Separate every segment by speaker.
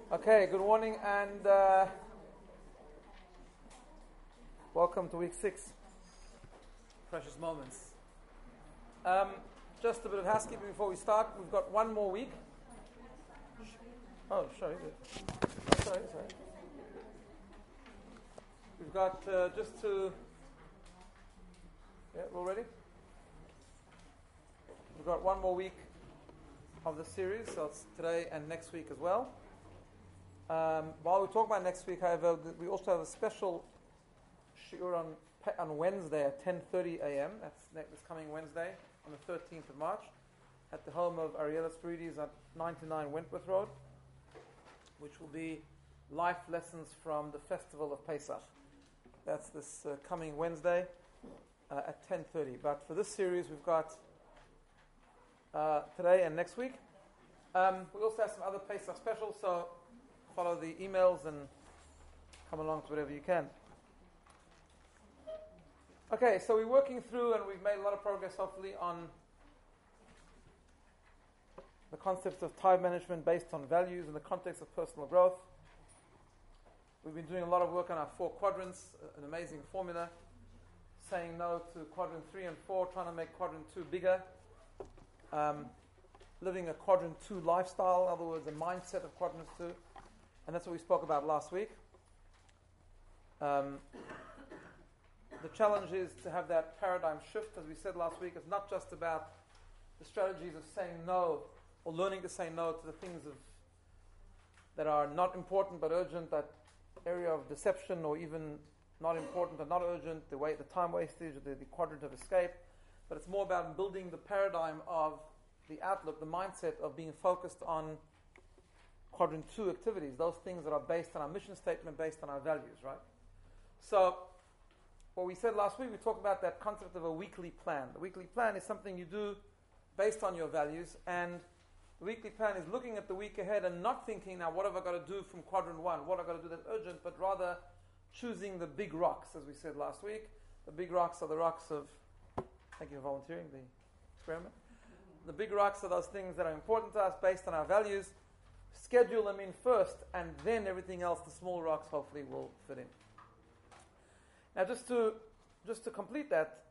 Speaker 1: Okay, good morning and welcome to week 6. Precious moments. Just a bit of housekeeping before we start. We've got one more week. Oh, sorry. Sorry. We've got just to... Yeah, we're all ready? We've got one more week of the series, so it's today and next week as well. While we talk about next week, however, we also have a special shiur on Wednesday at 10:30 a.m. That's coming Wednesday on the 13th of March at the home of Ariella Spirides at 99 Wentworth Road, which will be life lessons from the festival of Pesach. That's this coming Wednesday at 10:30. But for this series, we've got today and next week. We also have some other Pesach specials, so follow the emails and come along to whatever you can. Okay, so we're working through and we've made a lot of progress, hopefully, on the concept of time management based on values in the context of personal growth. We've been doing a lot of work on our 4 quadrants, an amazing formula, saying no to quadrant 3 and 4, trying to make quadrant 2 bigger, living a quadrant 2 lifestyle, in other words, a mindset of quadrant 2. And that's what we spoke about last week. The challenge is to have that paradigm shift, as we said last week. It's not just about the strategies of saying no or learning to say no to the things that are not important but urgent, that area of deception, or even not important but not urgent, the time wastage, the quadrant of escape. But it's more about building the paradigm of the outlook, the mindset of being focused on quadrant 2 activities, those things that are based on our mission statement, based on our values, right? So, what we said last week, we talked about that concept of a weekly plan. The weekly plan is something you do based on your values, and the weekly plan is looking at the week ahead and not thinking, now what have I got to do from quadrant 1, what have I got to do that's urgent, but rather choosing the big rocks, as we said last week. The big rocks are the rocks of, thank you for volunteering the experiment. The big rocks are those things that are important to us based on our values. Schedule them in first, and then everything else, the small rocks, hopefully will fit in. Now, just to complete that,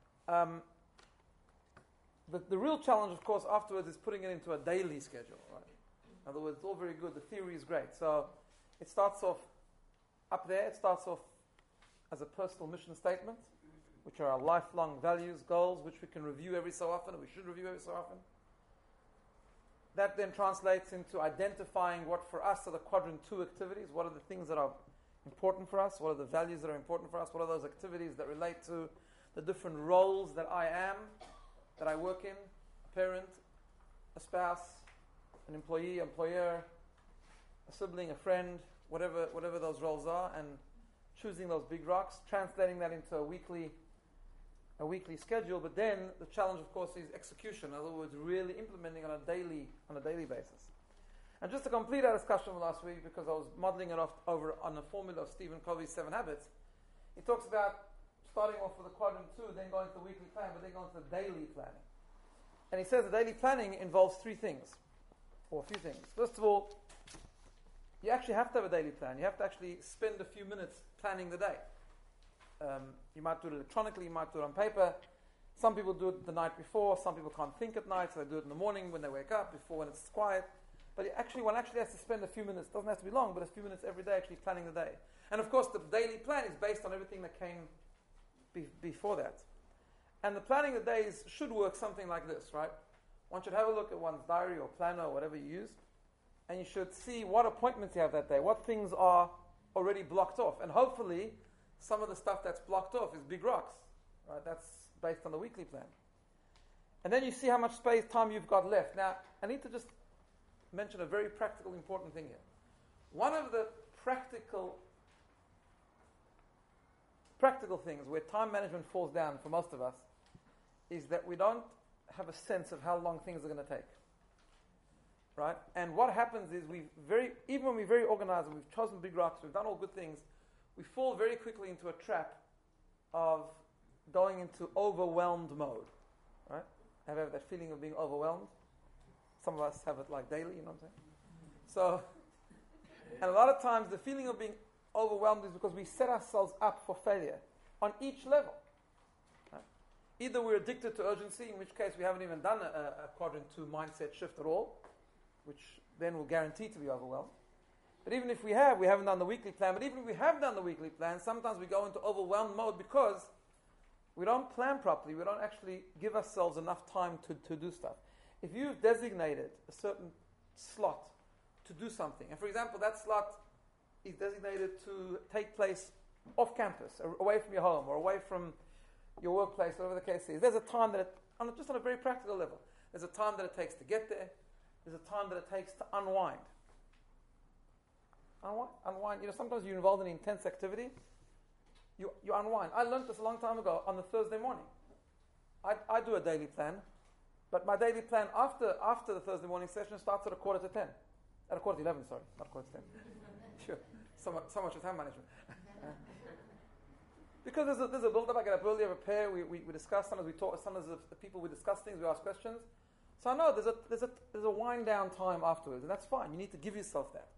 Speaker 1: the real challenge, of course, afterwards is putting it into a daily schedule. Right? In other words, it's all very good. The theory is great. So it starts off up there. It starts off as a personal mission statement, which are our lifelong values, goals, which we can review every so often, and we should review every so often. That then translates into identifying what for us are the quadrant 2 activities. What are the things that are important for us? What are the values that are important for us? What are those activities that relate to the different roles that I am, that I work in? A parent, a spouse, an employee, employer, a sibling, a friend, whatever those roles are, and choosing those big rocks, translating that into a weekly schedule. But then the challenge, of course, is execution. In other words, really implementing on a daily basis. And just to complete our discussion from last week, because I was modeling it over on the formula of Stephen Covey's 7 Habits, he talks about starting off with the quadrant 2, then going to the weekly plan, but then going to the daily planning. And he says the daily planning involves 3 things, or a few things. First of all, you actually have to have a daily plan. You have to actually spend a few minutes planning the day. You might do it electronically, you might do it on paper. Some people do it the night before, some people can't think at night, so they do it in the morning when they wake up, before when it's quiet. But one actually has to spend a few minutes, doesn't have to be long, but a few minutes every day actually planning the day. And of course the daily plan is based on everything that came before that. And the planning of the days should work something like this, right? One should have a look at one's diary or planner or whatever you use, and you should see what appointments you have that day, what things are already blocked off. And hopefully some of the stuff that's blocked off is big rocks, right? That's based on the weekly plan. And then you see how much time you've got left. Now, I need to just mention a very practical, important thing here. One of the practical things where time management falls down for most of us is that we don't have a sense of how long things are going to take. Right? And what happens is even when we're very organized and we've chosen big rocks, we've done all good things, we fall very quickly into a trap of going into overwhelmed mode. Right? Have you ever that feeling of being overwhelmed? Some of us have it like daily, you know what I'm saying? So And a lot of times the feeling of being overwhelmed is because we set ourselves up for failure on each level. Right? Either we're addicted to urgency, in which case we haven't even done a quadrant 2 mindset shift at all, which then will guarantee to be overwhelmed. But even if we haven't done the weekly plan. But even if we have done the weekly plan, sometimes we go into overwhelmed mode because we don't plan properly. We don't actually give ourselves enough time to do stuff. If you've designated a certain slot to do something, and for example, that slot is designated to take place off campus, away from your home, or away from your workplace, whatever the case is, there's a time that, just on a very practical level, there's a time that it takes to get there. There's a time that it takes to unwind. Unwind. Sometimes you're involved in intense activity. You unwind. I learned this a long time ago on the Thursday morning. I do a daily plan, but my daily plan after the Thursday morning session starts at 11:45. At 11:45, sorry, not 11:45. Sure. So much as time management. Because there's a build-up. I get up early, I prepare. We discuss. Sometimes we talk. Sometimes the people we discuss things. We ask questions. So I know there's a wind down time afterwards, and that's fine. You need to give yourself that,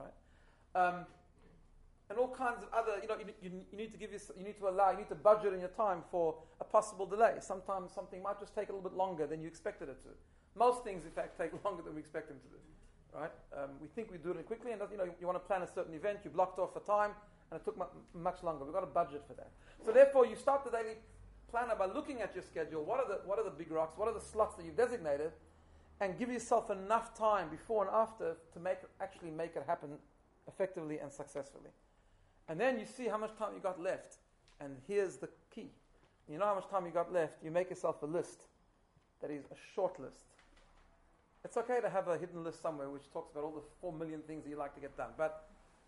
Speaker 1: right? And all kinds of other, you need to give you need to budget in your time for a possible delay. Sometimes something might just take a little bit longer than you expected it to. Most things, in fact, take longer than we expect them to do, right? We think we do it quickly, and you want to plan a certain event, you blocked off a time, and it took much longer. We've got a budget for that. So therefore, you start the daily planner by looking at your schedule. What are the big rocks? What are the slots that you've designated? And give yourself enough time before and after to make it happen effectively and successfully. And then you see how much time you got left. And here's the key. You know how much time you got left, you make yourself a list that is a short list. It's okay to have a hidden list somewhere which talks about all the 4 million things that you like to get done. But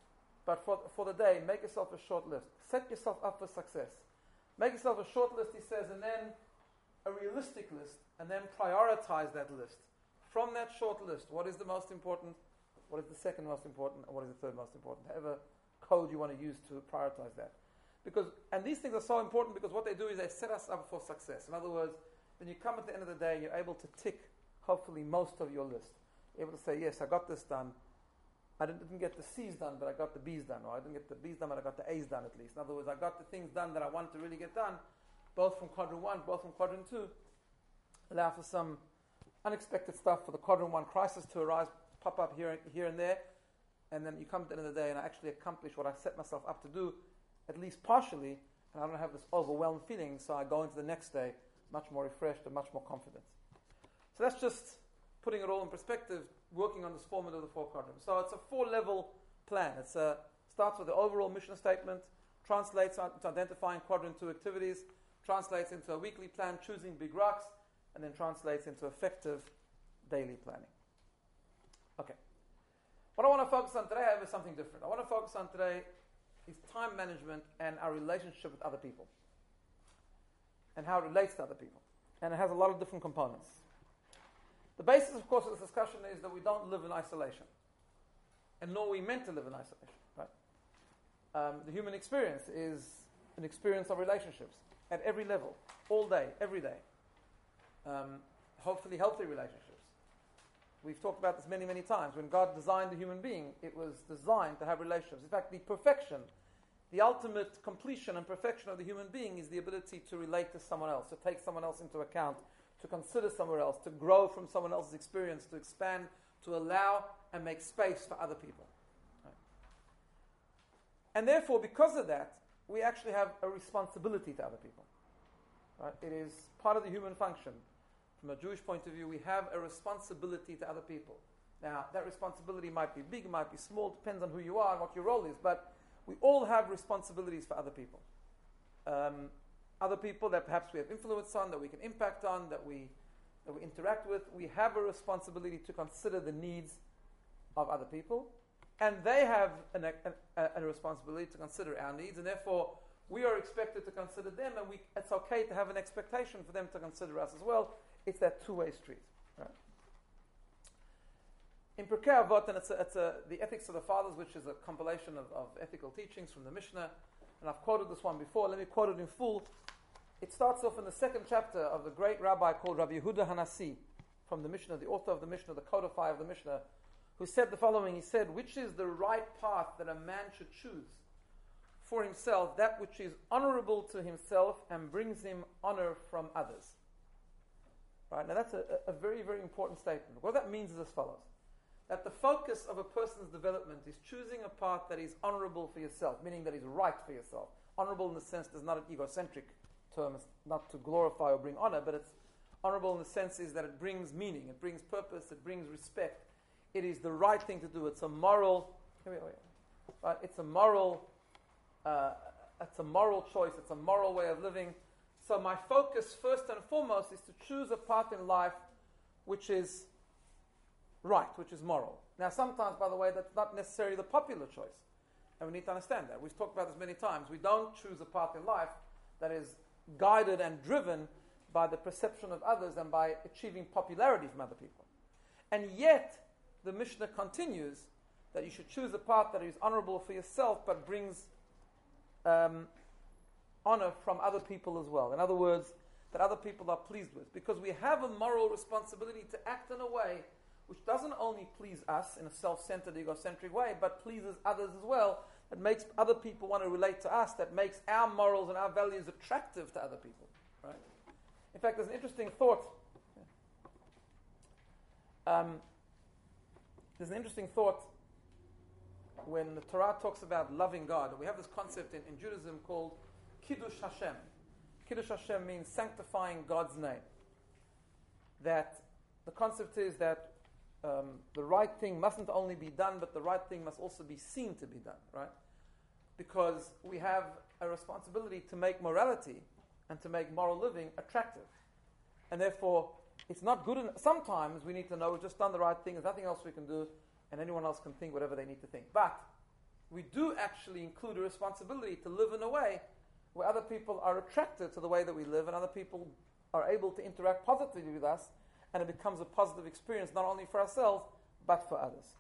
Speaker 1: for the day, make yourself a short list. Set yourself up for success. Make yourself a short list, he says, and then a realistic list, and then prioritize that list. From that short list, what is the most important? What is the second most important? And what is the third most important? However code you want to use to prioritize that. And these things are so important because what they do is they set us up for success. In other words, when you come at the end of the day, you're able to tick, hopefully, most of your list. You're able to say, yes, I got this done. I didn't get the C's done, but I got the B's done. Or I didn't get the B's done, but I got the A's done at least. In other words, I got the things done that I wanted to really get done, both from quadrant 1, both from quadrant 2. Allow for some unexpected stuff for the quadrant 1 crisis to arise, pop up here and there. And then you come to the end of the day and I actually accomplish what I set myself up to do, at least partially, and I don't have this overwhelmed feeling, so I go into the next day much more refreshed and much more confident. So that's just putting it all in perspective, working on this formula of the 4 quadrants. So it's a 4-level plan. It starts with the overall mission statement, translates into identifying quadrant 2 activities, translates into a weekly plan, choosing big rocks, and then translates into effective daily planning. Okay. What I want to focus on today, however, is something different. I want to focus on today is time management and our relationship with other people and how it relates to other people. And it has a lot of different components. The basis, of course, of this discussion is that we don't live in isolation, and nor are we meant to live in isolation. Right? The human experience is an experience of relationships at every level, all day, every day. Hopefully healthy relationships. We've talked about this many, many times. When God designed the human being, it was designed to have relationships. In fact, the perfection, the ultimate completion and perfection of the human being is the ability to relate to someone else, to take someone else into account, to consider somewhere else, to grow from someone else's experience, to expand, to allow and make space for other people. Right? And therefore, because of that, we actually have a responsibility to other people. Right? It is part of the human function. From a Jewish point of view, we have a responsibility to other people. Now, that responsibility might be big, it might be small, depends on who you are and what your role is, but we all have responsibilities for other people. Other people that perhaps we have influence on, that we can impact on, that we interact with. We have a responsibility to consider the needs of other people, and they have a responsibility to consider our needs, and therefore we are expected to consider them, and it's okay to have an expectation for them to consider us as well. It's that two-way street. Right? In Pirkei Avot, and it's the Ethics of the Fathers, which is a compilation of ethical teachings from the Mishnah, and I've quoted this one before. Let me quote it in full. It starts off in the 2nd chapter of the great rabbi called Rabbi Yehuda Hanassi, from the Mishnah, the author of the Mishnah, the codifier of the Mishnah, who said the following. He said, which is the right path that a man should choose for himself, that which is honorable to himself and brings him honor from others. Right? Now that's a very, very important statement. What that means is as follows. That the focus of a person's development is choosing a path that is honorable for yourself, meaning that is right for yourself. Honorable in the sense that's not an egocentric term, it's not to glorify or bring honor, but it's honorable in the sense is that it brings meaning, it brings purpose, it brings respect. It is the right thing to do. It's a moral, right? It's a moral choice. It's a moral way of living. So my focus, first and foremost, is to choose a path in life which is right, which is moral. Now, sometimes, by the way, that's not necessarily the popular choice, and we need to understand that. We've talked about this many times. We don't choose a path in life that is guided and driven by the perception of others and by achieving popularity from other people. And yet, the Mishnah continues that you should choose a path that is honorable for yourself but brings honor from other people as well. In other words, that other people are pleased with. Because we have a moral responsibility to act in a way which doesn't only please us in a self-centered, egocentric way, but pleases others as well, that makes other people want to relate to us, that makes our morals and our values attractive to other people. Right? In fact, there's an interesting thought. There's an interesting thought when the Torah talks about loving God. We have this concept in Judaism called Kiddush Hashem. Kiddush Hashem means sanctifying God's name. That the concept is that the right thing mustn't only be done, but the right thing must also be seen to be done, right? Because we have a responsibility to make morality and to make moral living attractive. And therefore, it's not good enough. Sometimes we need to know we've just done the right thing, there's nothing else we can do, and anyone else can think whatever they need to think. But we do actually include a responsibility to live in a way where other people are attracted to the way that we live and other people are able to interact positively with us, and it becomes a positive experience not only for ourselves but for others.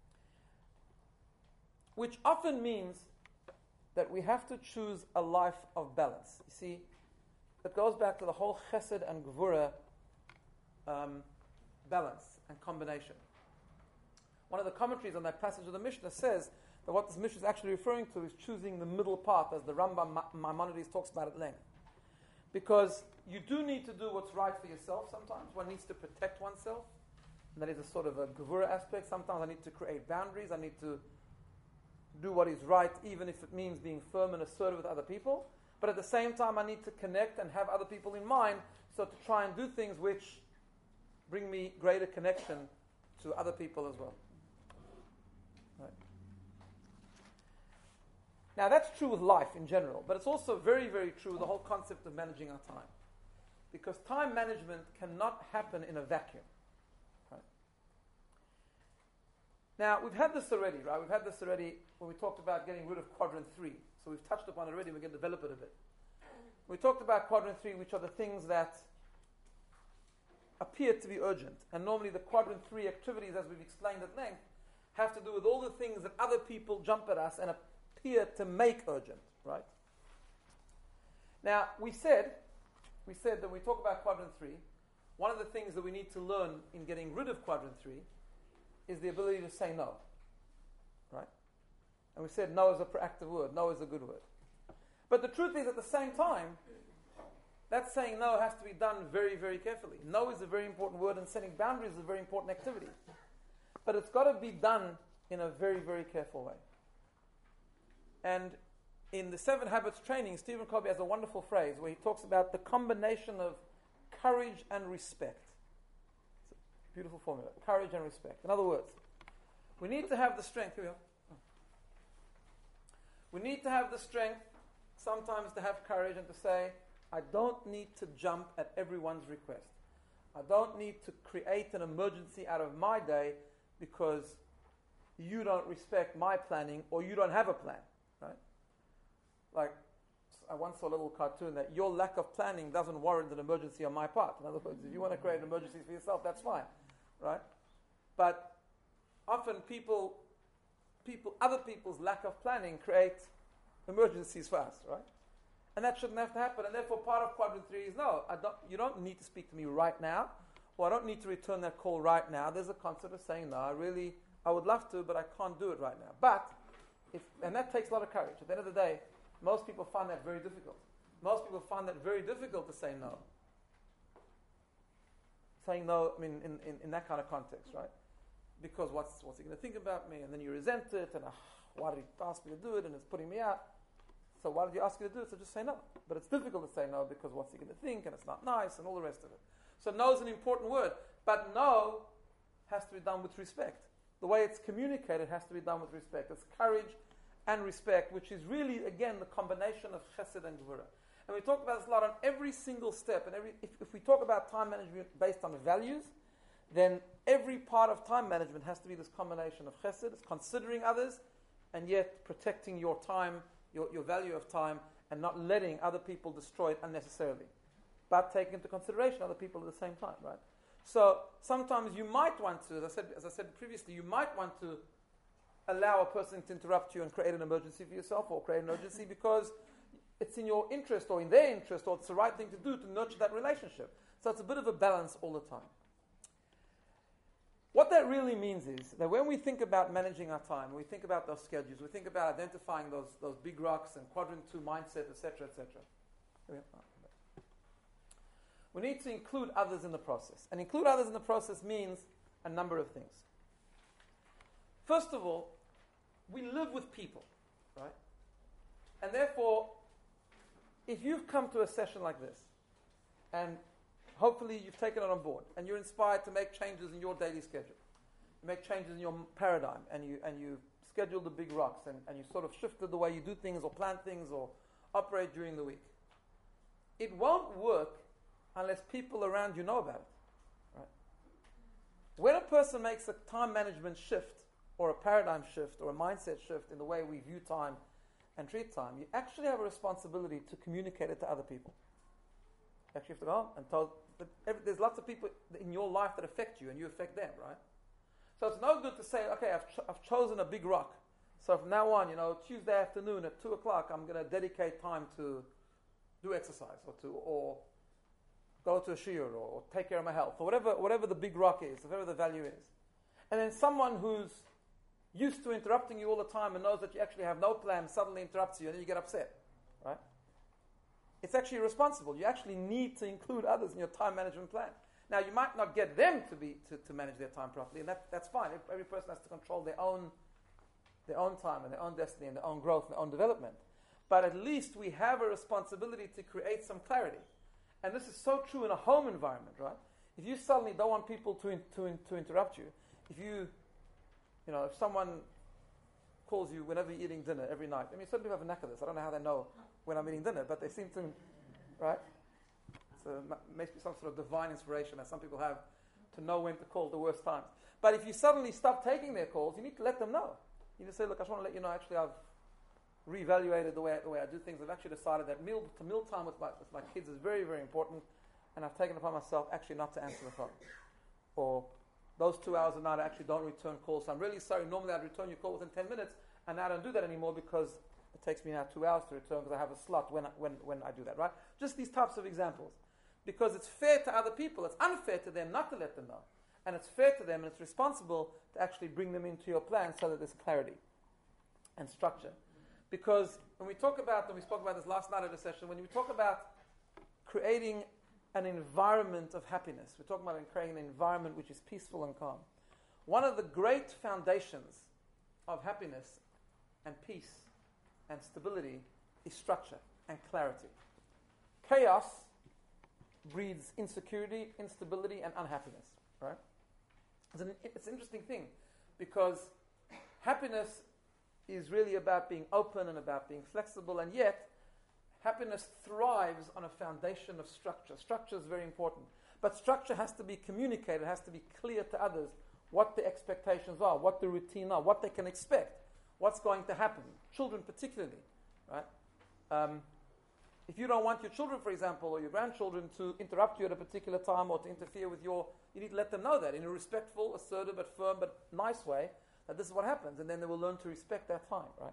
Speaker 1: Which often means that we have to choose a life of balance. You see, it goes back to the whole chesed and gvura balance and combination. One of the commentaries on that passage of the Mishnah says that what this Mishnah is actually referring to is choosing the middle path, as the Rambam Maimonides talks about at length. Because you do need to do what's right for yourself sometimes. One needs to protect oneself. And that is a sort of a gevura aspect. Sometimes I need to create boundaries. I need to do what is right, even if it means being firm and assertive with other people. But at the same time, I need to connect and have other people in mind, so to try and do things which bring me greater connection to other people as well. Right. Now that's true with life in general, but it's also very, very true with the whole concept of managing our time. Because time management cannot happen in a vacuum. Right? Now, we've had this already, right? We've had this already when we talked about getting rid of quadrant 3. So we've touched upon it already, we're going to develop it a bit. We talked about quadrant 3, which are the things that appear to be urgent. And normally the quadrant 3 activities, as we've explained at length, have to do with all the things that other people jump at us and appear to make urgent, right? Now, we said that when we talk about quadrant 3, one of the things that we need to learn in getting rid of quadrant 3 is the ability to say no, right? And we said no is a proactive word, no is a good word. But the truth is, at the same time, that saying no has to be done very, very carefully. No is a very important word, and setting boundaries is a very important activity. But it's got to be done in a very, very careful way. And in the 7 Habits training, Stephen Covey has a wonderful phrase where he talks about the combination of courage and respect. It's a beautiful formula. Courage and respect. In other words, we need to have the strength. Here we are. We need to have the strength sometimes to have courage and to say, I don't need to jump at everyone's request. I don't need to create an emergency out of my day because you don't respect my planning or you don't have a plan, right? Like, I once saw a little cartoon that your lack of planning doesn't warrant an emergency on my part. In other words, if you want to create emergencies for yourself, that's fine, right? But often other people's lack of planning creates emergencies for us, right? And that shouldn't have to happen. And therefore, part of quadrant 3 is no, you don't need to speak to me right now, or I don't need to return that call right now. There's a concept of saying, no, I really I would love to, but I can't do it right now. But, and that takes a lot of courage. At the end of the day, most people find that very difficult. Most people find that very difficult to say no. Saying no, I mean, in that kind of context, right? Because what's he going to think about me? And then you resent it, and why did he ask me to do it? And it's putting me out. So why did you ask me to do it? So just say no. But it's difficult to say no because what's he going to think? And it's not nice, and all the rest of it. So no is an important word. But no has to be done with respect. The way it's communicated has to be done with respect. It's courage and respect, which is really, again, the combination of chesed and gvura. And we talk about this a lot on every single step. And if we talk about time management based on values, then every part of time management has to be this combination of chesed, it's considering others, and yet protecting your time, your value of time, and not letting other people destroy it unnecessarily. But taking into consideration other people at the same time, right? So sometimes you might want to, as I said previously, you might want to allow a person to interrupt you and create an emergency for yourself, or create an urgency because it's in your interest or in their interest, or it's the right thing to do to nurture that relationship. So it's a bit of a balance all the time. What that really means is that when we think about managing our time, we think about those schedules, we think about identifying those big rocks and quadrant 2 mindset, etc., etc. We need to include others in the process. And include others in the process means a number of things. First of all, we live with people, right? And therefore, if you've come to a session like this, and hopefully you've taken it on board, and you're inspired to make changes in your daily schedule, you make changes in your paradigm, and you schedule the big rocks, and you sort of shifted the way you do things, or plan things, or operate during the week. It won't work unless people around you know about it, right? When a person makes a time management shift, or a paradigm shift, or a mindset shift in the way we view time and treat time, you actually have a responsibility to communicate it to other people. You actually have to go home and tell. There's lots of people in your life that affect you, and you affect them, right? So it's no good to say, okay, I've chosen a big rock. So from now on, Tuesday afternoon at 2 o'clock, I'm going to dedicate time to do exercise, or go to a shiur, or take care of my health, or whatever the big rock is, whatever the value is. And then someone who's used to interrupting you all the time and knows that you actually have no plan suddenly interrupts you, and then you get upset, right? It's actually responsible. You actually need to include others in your time management plan. Now, you might not get them to manage their time properly, and that's fine. Every person has to control their own time and their own destiny and their own growth and their own development. But at least we have a responsibility to create some clarity. And this is so true in a home environment, right? If you suddenly don't want people to interrupt you, if someone calls you whenever you're eating dinner every night, certain people have a knack of this. I don't know how they know when I'm eating dinner, but they seem to, right? So it must be some sort of divine inspiration that some people have to know when to call the worst times. But if you suddenly stop taking their calls, you need to let them know. You need to say, look, I just want to let you know, actually I've reevaluated the way I do things. I've actually decided that meal time with my kids is very, very important, and I've taken it upon myself actually not to answer the phone. Or those 2 hours a night I actually don't return calls. So I'm really sorry. Normally I'd return your call within 10 minutes, and now I don't do that anymore because it takes me now 2 hours to return because I have a slot when I do that, right? Just these types of examples. Because it's fair to other people. It's unfair to them not to let them know. And it's fair to them, and it's responsible to actually bring them into your plan so that there's clarity and structure. Because when we talk about, and we spoke about this last night at a session, when we talk about creating an environment of happiness, we're talking about creating an environment which is peaceful and calm. One of the great foundations of happiness and peace and stability is structure and clarity. Chaos breeds insecurity, instability, and unhappiness, right? It's an interesting thing because happiness is really about being open and about being flexible, and yet happiness thrives on a foundation of structure. Structure is very important, but structure has to be communicated, has to be clear to others what the expectations are, what the routine are, what they can expect, what's going to happen. Children particularly, right? If you don't want your children, for example, or your grandchildren to interrupt you at a particular time or to interfere with you need to let them know that in a respectful, assertive, but firm, but nice way, that this is what happens, and then they will learn to respect that time, right?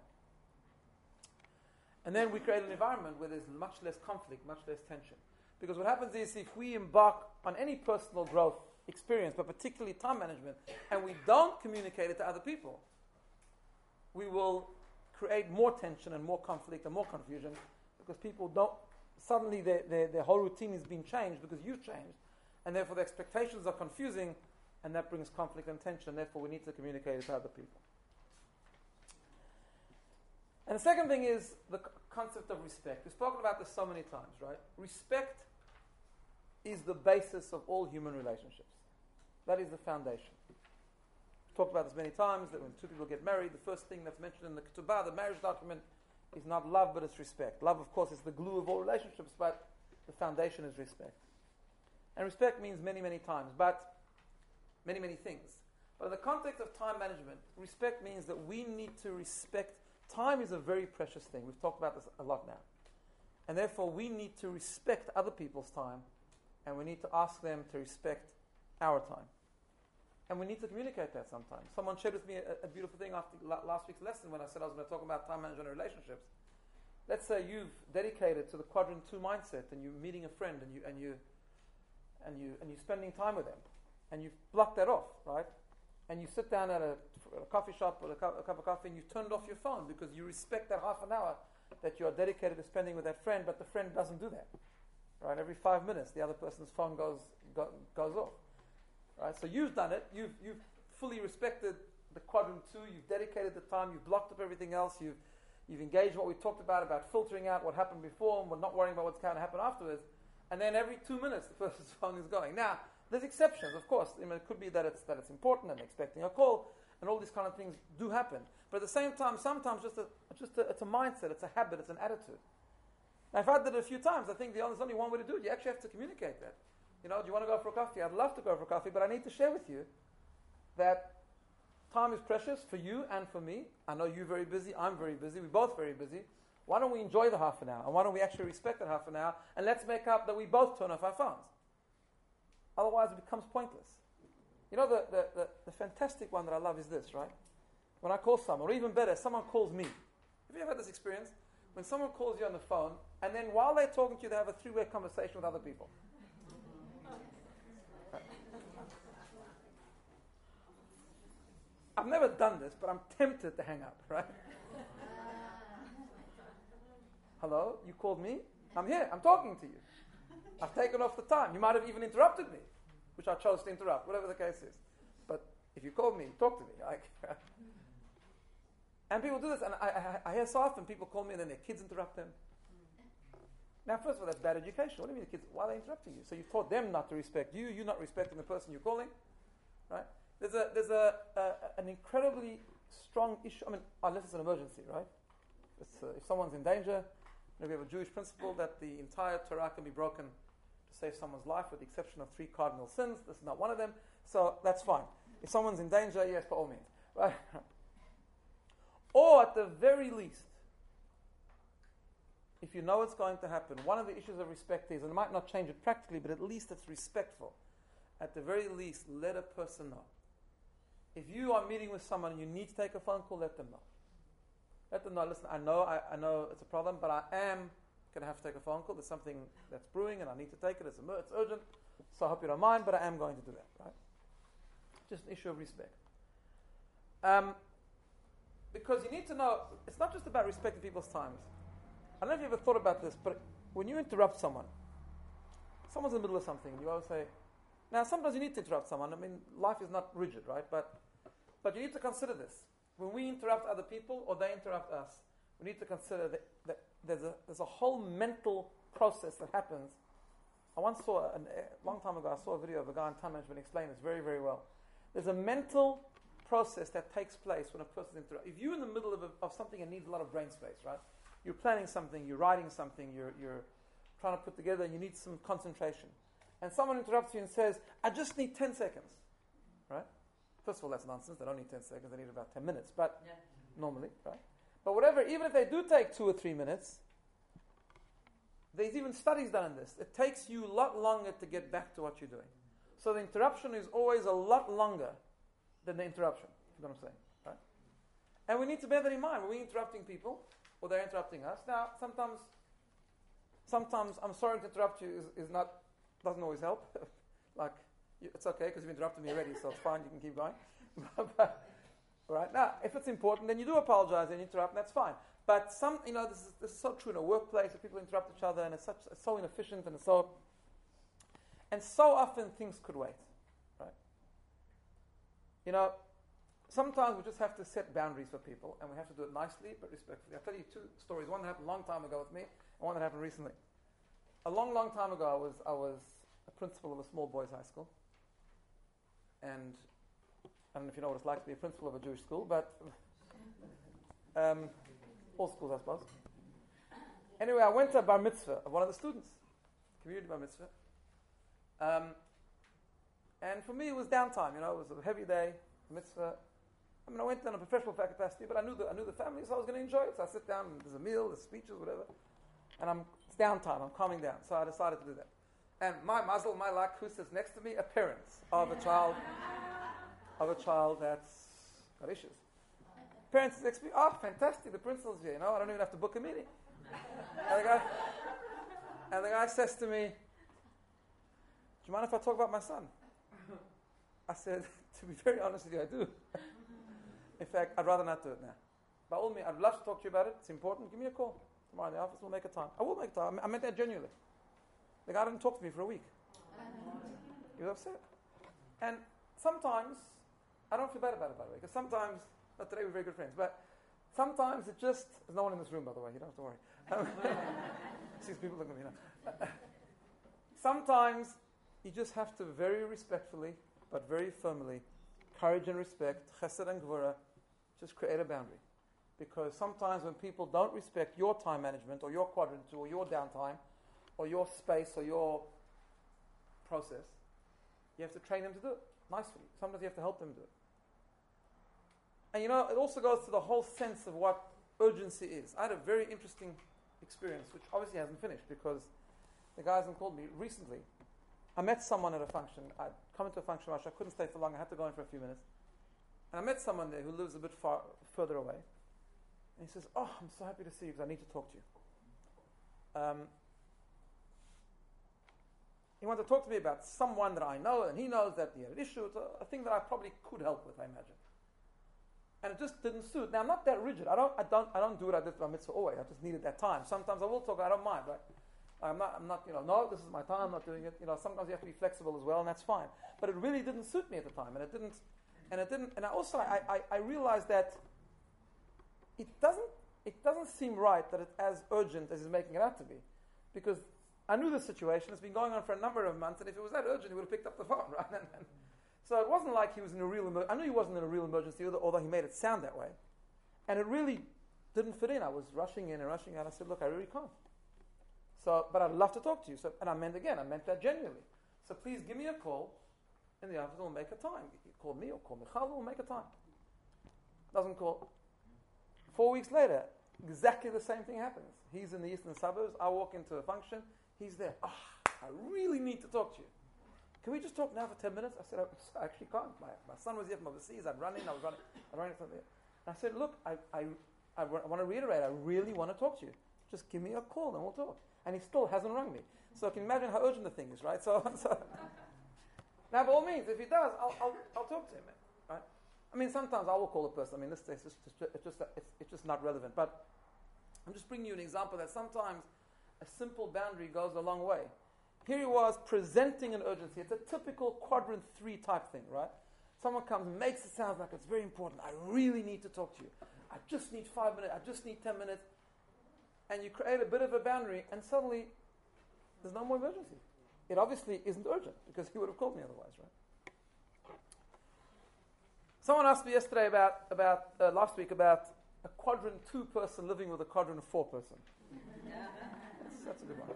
Speaker 1: And then we create an environment where there's much less conflict, much less tension. Because what happens is if we embark on any personal growth experience, but particularly time management, and we don't communicate it to other people, we will create more tension and more conflict and more confusion, because people don't, suddenly their whole routine is being changed because you've changed, and therefore the expectations are confusing, and that brings conflict and tension. Therefore we need to communicate it to other people. And the second thing is the concept of respect. We've spoken about this so many times, right? Respect is the basis of all human relationships. That is the foundation. We've talked about this many times, that when two people get married, the first thing that's mentioned in the ketubah, the marriage document, is not love, but it's respect. Love, of course, is the glue of all relationships, but the foundation is respect. And respect means many, many times, but many, many things. But in the context of time management, respect means that we need to respect. Time is a very precious thing. We've talked about this a lot now. And therefore, we need to respect other people's time, and we need to ask them to respect our time. And we need to communicate that sometimes. Someone shared with me a beautiful thing after last week's lesson when I said I was going to talk about time management and relationships. Let's say you've dedicated to the quadrant 2 mindset, and you're meeting a friend, and you're spending time with them, and you've blocked that off, right? And you sit down at a coffee shop or a cup of coffee, and you've turned off your phone because you respect that half an hour that you are dedicated to spending with that friend, but the friend doesn't do that. Right? Every 5 minutes, the other person's phone goes off. Right? So you've done it. You've fully respected the quadrant 2. You've dedicated the time. You've blocked up everything else. You've engaged what we talked about filtering out what happened before, and we're not worrying about what's going to happen afterwards. And then every 2 minutes, the person's phone is going. Now, there's exceptions, of course. I mean, it could be that it's important and expecting a call, and all these kind of things do happen. But at the same time, sometimes it's a mindset, it's a habit, it's an attitude. Now, if I did it a few times, I think there's only one way to do it. You actually have to communicate that. You know, do you want to go for a coffee? I'd love to go for a coffee, but I need to share with you that time is precious for you and for me. I know you're very busy, I'm very busy, we're both very busy. Why don't we enjoy the half an hour? And why don't we actually respect that half an hour? And let's make up that we both turn off our phones. Otherwise, it becomes pointless. You know, the fantastic one that I love is this, right? When I call someone, or even better, someone calls me. Have you ever had this experience? When someone calls you on the phone, and then while they're talking to you, they have a 3-way conversation with other people. I've never done this, but I'm tempted to hang up, right? Hello, you called me? I'm here, I'm talking to you. I've taken off the time. You might have even interrupted me, which I chose to interrupt, whatever the case is. But if you called me, talk to me. And people do this, and I hear so often people call me and then their kids interrupt them. Now, first of all, that's bad education. What do you mean the kids? Why are they interrupting you? So you taught them not to respect you. You're not respecting the person you're calling, right? There's an incredibly strong issue. I mean, unless it's an emergency, right? If someone's in danger, we have a Jewish principle that the entire Torah can be broken to save someone's life, with the exception of 3 cardinal sins. This is not one of them, so that's fine. If someone's in danger, yes, by all means, right? Or at the very least, if you know what's going to happen, one of the issues of respect is, and it might not change it practically, but at least it's respectful. At the very least, let a person know. If you are meeting with someone and you need to take a phone call, let them know. Let them know, listen, I know it's a problem, but I am going to have to take a phone call. There's something that's brewing and I need to take it. It's urgent, so I hope you don't mind, but I am going to do that, right? Just an issue of respect. Because you need to know, it's not just about respecting people's times. I don't know if you ever thought about this, but when you interrupt someone's in the middle of something, you always say, now sometimes you need to interrupt someone. I mean, life is not rigid, right? But you need to consider this. When we interrupt other people or they interrupt us, we need to consider that there's a whole mental process that happens. I once saw, a long time ago, I saw a video of a guy in time management explain this very, very well. There's a mental process that takes place when a person interrupts. If you're in the middle of something and needs a lot of brain space, right? You're planning something, you're writing something, you're trying to put together, and you need some concentration. And someone interrupts you and says, I just need 10 seconds, right? First of all, that's nonsense. They don't need 10 seconds. They need about 10 minutes, but normally, right? But whatever, even if they do take 2 or 3 minutes, there's even studies done on this. It takes you a lot longer to get back to what you're doing. So the interruption is always a lot longer than the interruption, you know what I'm saying, right? And we need to bear that in mind when we're interrupting people, or they're interrupting us. Now, sometimes I'm sorry to interrupt you doesn't always help. Like, It's okay because you've interrupted me already, so it's fine. You can keep going. But, right now, if it's important, then you do apologize and interrupt, and that's fine. But this is so true in a workplace that people interrupt each other, and it's so inefficient, and so often things could wait, right? Sometimes we just have to set boundaries for people, and we have to do it nicely but respectfully. I'll tell you two stories. One that happened a long time ago with me, and one that happened recently. A long, long time ago, I was a principal of a small boys' high school, and I don't know if you know what it's like to be a principal of a Jewish school, but all schools, I suppose. Anyway, I went to a bar mitzvah of one of the students, community bar mitzvah. And for me, it was downtime. It was a heavy day, mitzvah. I went in a professional capacity, but I knew the family, so I was going to enjoy it. So I sit down, and there's a meal, there's speeches, whatever, and it's downtime. I'm calming down, so I decided to do that. And my luck, who sits next to me? A parent of a child that's got issues. Parents next to me, oh, fantastic, the principal's here. I don't even have to book a meeting. And the guy says to me, do you mind if I talk about my son? I said, to be very honest with you, I do. In fact, I'd rather not do it now. By all means, I'd love to talk to you about it. It's important. Give me a call. Tomorrow in the office, we'll make a time. I will make time. I meant that genuinely. The guy didn't talk to me for a week. He was upset. And sometimes, I don't feel bad about it, by the way, because sometimes, not today, we're very good friends, but sometimes it just, there's no one in this room, by the way, you don't have to worry. See people looking at me now. Sometimes you just have to very respectfully, but very firmly, courage and respect, chesed and gvura, just create a boundary. Because sometimes when people don't respect your time management, or your quadrant 2, or your downtime, or your space, or your process, you have to train them to do it nicely. Sometimes you have to help them do it. And it also goes to the whole sense of what urgency is. I had a very interesting experience, which obviously hasn't finished, because the guy hasn't called me recently. I met someone at a function. I'd come into a function rush. I couldn't stay for long. I had to go in for a few minutes. And I met someone there who lives a bit further away. And he says, oh, I'm so happy to see you because I need to talk to you. He wanted to talk to me about someone that I know, and he knows that he had an issue. It's a thing that I probably could help with, I imagine. And it just didn't suit. Now, I'm not that rigid. I don't do what I did for my mitzvah always. I just needed that time. Sometimes I will talk. I don't mind, but I'm not. No, this is my time. I'm not doing it. Sometimes you have to be flexible as well, and that's fine. But it really didn't suit me at the time, and it didn't. And I realized that it doesn't seem right that it's as urgent as he's making it out to be, because I knew the situation. It's been going on for a number of months, and if it was that urgent, he would have picked up the phone, right? So it wasn't like he was in a real emergency. I knew he wasn't in a real emergency, although he made it sound that way. And it really didn't fit in. I was rushing in and rushing out. I said, look, I really can't. But I'd love to talk to you. And I meant that genuinely. So please give me a call in the office and we'll make a time. You call me or call Michal, we'll make a time. Doesn't call. 4 weeks later, exactly the same thing happens. He's in the eastern suburbs. I walk into a function. He's there. I really need to talk to you. Can we just talk now for 10 minutes? I said, I actually can't. My son was here from overseas. I'd run in. I was running from there. And I said, look, I want to reiterate. I really want to talk to you. Just give me a call and we'll talk. And he still hasn't rung me. So I can imagine how urgent the thing is, right? So now, by all means, if he does, I'll talk to him, right? I mean, sometimes I will call a person. I mean, this case, it's just not relevant. But I'm just bringing you an example that sometimes a simple boundary goes a long way. Here he was presenting an urgency. It's a typical quadrant 3 type thing, right? Someone comes and makes it sound like it's very important. I really need to talk to you. I just need 5 minutes. I just need 10 minutes. And you create a bit of a boundary, and suddenly there's no more emergency. It obviously isn't urgent, because he would have called me otherwise, right? Someone asked me yesterday last week about a quadrant 2 person living with a quadrant 4 person. That's a good one.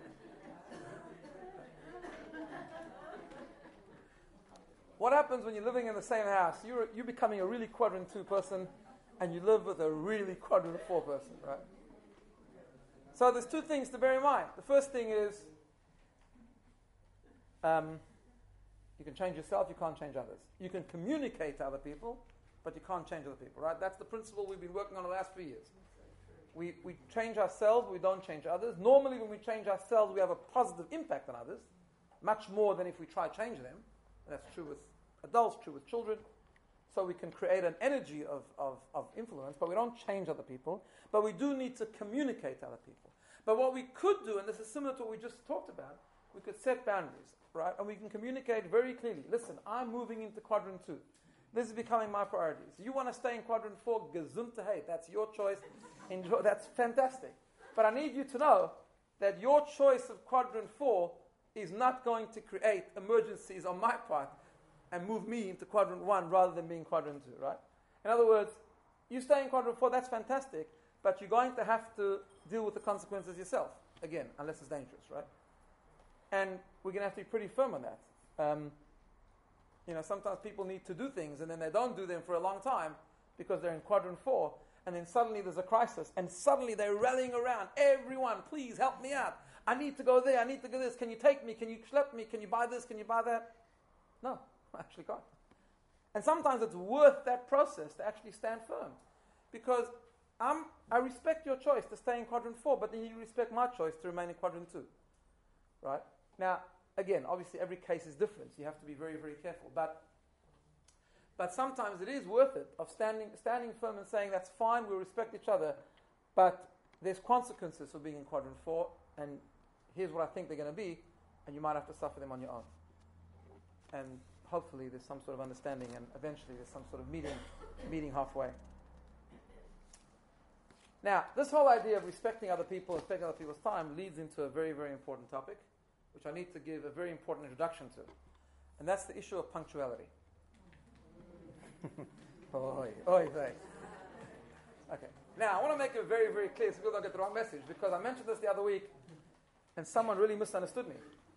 Speaker 1: What happens when you're living in the same house? You're becoming a really quadrant 2 person, and you live with a really quadrant 4 person, right? So there's 2 things to bear in mind. The first thing is, you can change yourself, you can't change others. You can communicate to other people, but you can't change other people, right? That's the principle we've been working on the last few years. We change ourselves, we don't change others. Normally when we change ourselves, we have a positive impact on others, much more than if we try to change them. And that's true with adults, true with children. So we can create an energy of influence, but we don't change other people. But we do need to communicate to other people. But what we could do, and this is similar to what we just talked about, we could set boundaries, right? And we can communicate very clearly. Listen, I'm moving into quadrant 2. This is becoming my priorities. You want to stay in quadrant 4, gesundheit. That's your choice. Enjoy. That's fantastic. But I need you to know that your choice of quadrant 4 is not going to create emergencies on my part and move me into quadrant 1 rather than being quadrant 2, right? In other words, you stay in quadrant 4, that's fantastic, but you're going to have to deal with the consequences yourself, again, unless it's dangerous, right? And we're going to have to be pretty firm on that. Sometimes people need to do things and then they don't do them for a long time because they're in quadrant 4, and then suddenly there's a crisis, and suddenly they're rallying around. Everyone, please help me out. I need to go there. I need to go this. Can you take me? Can you schlep me? Can you buy this? Can you buy that? No, I actually can't. And sometimes it's worth that process to actually stand firm, because I respect your choice to stay in quadrant 4, but then you respect my choice to remain in quadrant 2, right? Now, again, obviously every case is different. So you have to be very, very careful. But sometimes it is worth it of standing firm and saying, that's fine, we'll respect each other, but there's consequences for being in quadrant 4, and here's what I think they're going to be, and you might have to suffer them on your own. And hopefully there's some sort of understanding, and eventually there's some sort of meeting halfway. Now, this whole idea of respecting other people, respecting other people's time, leads into a very, very important topic, which I need to give a very important introduction to. And that's the issue of punctuality. Oy, oy, oy. Okay. Now, I want to make it very, very clear so people don't get the wrong message, because I mentioned this the other week, and someone really misunderstood me.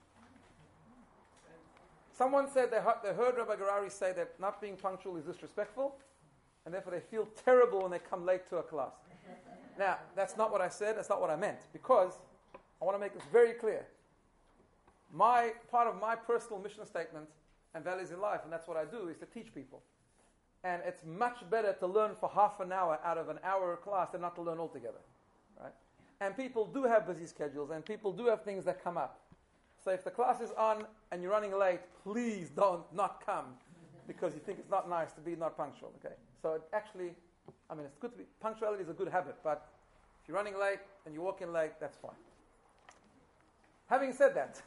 Speaker 1: Someone said they heard Rabbi Garari say that not being punctual is disrespectful, and therefore they feel terrible when they come late to a class. Now, that's not what I said, that's not what I meant, because I want to make this very clear. Part of my personal mission statement and values in life, and that's what I do, is to teach people. And it's much better to learn for half an hour out of an hour class than not to learn altogether, right? And people do have busy schedules, and people do have things that come up. So if the class is on and you're running late, please don't not come, because you think it's not nice to be not punctual, okay? So it actually, it's good to be, punctuality is a good habit, but if you're running late and you walk in late, that's fine. Having said that,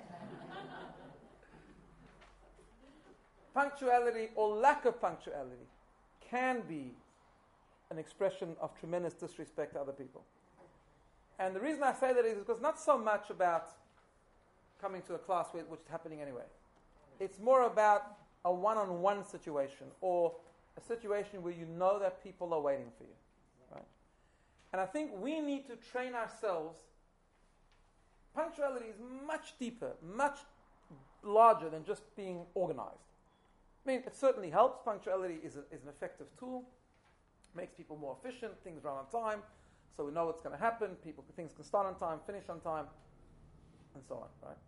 Speaker 1: punctuality or lack of punctuality can be an expression of tremendous disrespect to other people. And the reason I say that is because not so much about coming to a class which is happening anyway. It's more about a one-on-one situation, or a situation where you know that people are waiting for you, right? And I think we need to train ourselves. Punctuality is much deeper, much larger than just being organized. It certainly helps. Punctuality is an effective tool. Makes people more efficient. Things run on time, so we know what's going to happen. Things can start on time, finish on time, and so on, right?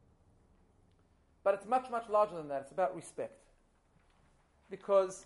Speaker 1: But it's much, much larger than that. It's about respect. Because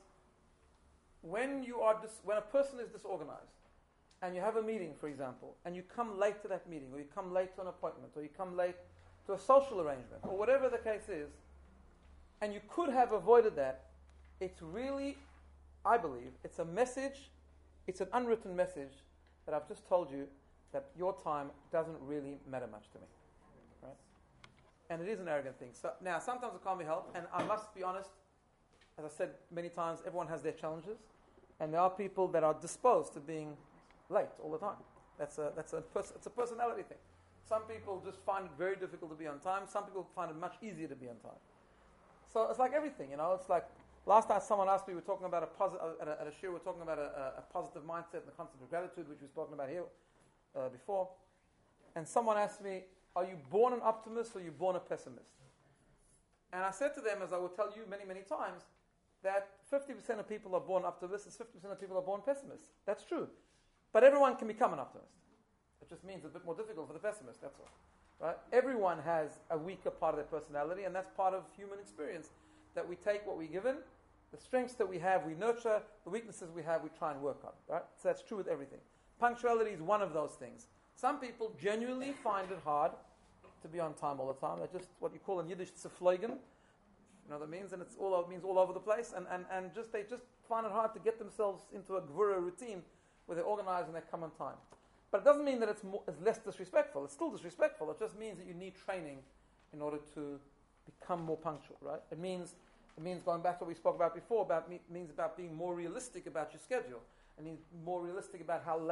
Speaker 1: when a person is disorganized, and you have a meeting, for example, and you come late to that meeting, or you come late to an appointment, or you come late to a social arrangement, or whatever the case is, and you could have avoided that, it's really, I believe, it's a message, it's an unwritten message that I've just told you that your time doesn't really matter much to me, right? And it is an arrogant thing. So now, sometimes it can't be helped, and I must be honest, as I said many times, everyone has their challenges, and there are people that are disposed to being late all the time. It's a personality thing. Some people just find it very difficult to be on time. Some people find it much easier to be on time. So it's like everything, It's like last time someone asked me, we were talking about at a shir, we were talking about a positive mindset and the concept of gratitude, which we've spoken about here before. And someone asked me, are you born an optimist or are you born a pessimist? And I said to them, as I will tell you many, many times, that 50% of people are born optimists and 50% of people are born pessimists. That's true. But everyone can become an optimist. It just means it's a bit more difficult for the pessimist, that's all. Right? Everyone has a weaker part of their personality, and that's part of human experience, that we take what we're given, the strengths that we have, we nurture, the weaknesses we have, we try and work on. Right? So that's true with everything. Punctuality is one of those things. Some people genuinely find it hard to be on time all the time. They're just what you call in Yiddish tzeflogen. You know what that means? And it means all over the place. And they just find it hard to get themselves into a gvura routine where they organize and they come on time. But it doesn't mean that it's less disrespectful. It's still disrespectful. It just means that you need training in order to become more punctual, right? It means going back to what we spoke about before, means about being more realistic about your schedule. It means more realistic about how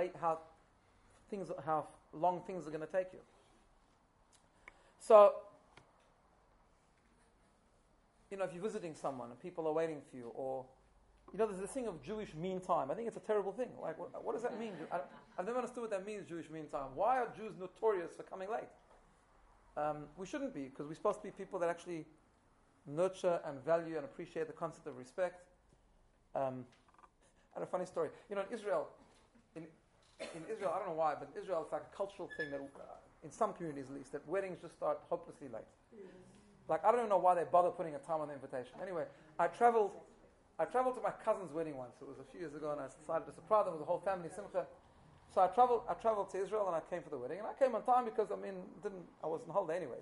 Speaker 1: long things are going to take you. So, if you're visiting someone and people are waiting for you, or, there's this thing of Jewish mean time. I think it's a terrible thing. Like, what does that mean? I've never understood what that means, Jewish mean time. Why are Jews notorious for coming late? We shouldn't be, because we're supposed to be people that actually nurture and value and appreciate the concept of respect. And a funny story. In Israel, in Israel, I don't know why, but in Israel it's like a cultural thing that, in some communities at least, that weddings just start hopelessly late. Like, I don't even know why they bother putting a time on the invitation. Anyway, I traveled to my cousin's wedding once. It was a few years ago, and I decided to surprise them with the whole family simcha. So I traveled to Israel, and I came for the wedding, and I came on time because I was on holiday anyways.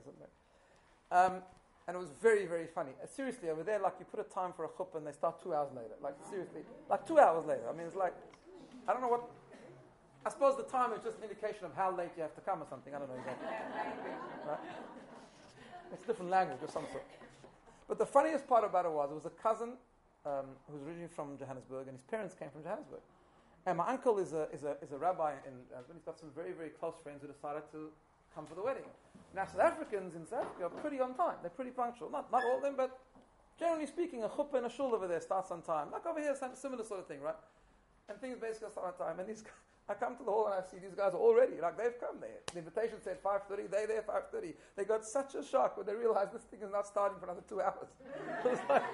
Speaker 1: And it was very, very funny. Seriously, over there, like, you put a time for a chuppah, and they start 2 hours later. Like, seriously, like 2 hours later. I mean, it's like, I don't know what. I suppose the time is just an indication of how late you have to come or something. I don't know exactly. Right? It's a different language of some sort. But the funniest part about it was a cousin who's originally from Johannesburg, and his parents came from Johannesburg. And my uncle is a rabbi in Johannesburg. He's got some very, very close friends who decided to come for the wedding. Now, South Africans in South Africa are pretty on time. They're pretty punctual. Not all of them, but generally speaking, a chuppah and a shul over there starts on time. Like over here, similar sort of thing, right? And things basically start on time. And I come to the hall and I see these guys are all ready. Like, they've come there. The invitation said 5:30. They're there 5:30. They got such a shock when they realized this thing is not starting for another 2 hours. It was like,